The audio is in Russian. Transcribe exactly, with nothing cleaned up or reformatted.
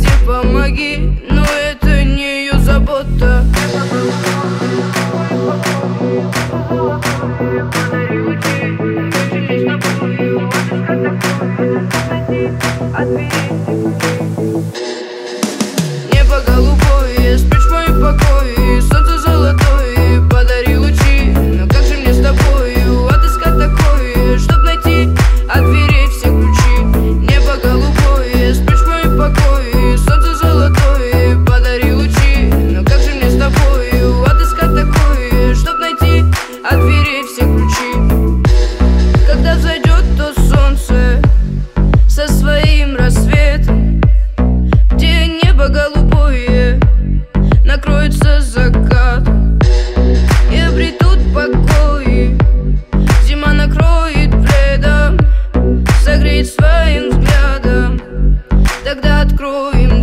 прости, помоги, но это не ее забота. Небо голубое, спрячь в мои покои, солнце золотое, подари лучи. Но как же мне с тобою отыскать такое, чтоб найти от дверей все ключи? Небо голубое, спрячь в мои покои, солнце золотое, подари лучи. Но как же мне с тобою отыскать такое, чтоб найти от дверей все ключи? Когда взойдет то солнце со своим рассветом, где небо голубое накроется закатом, и обретут покой, зима накроет пледом, согреет своим взглядом. Тогда откроем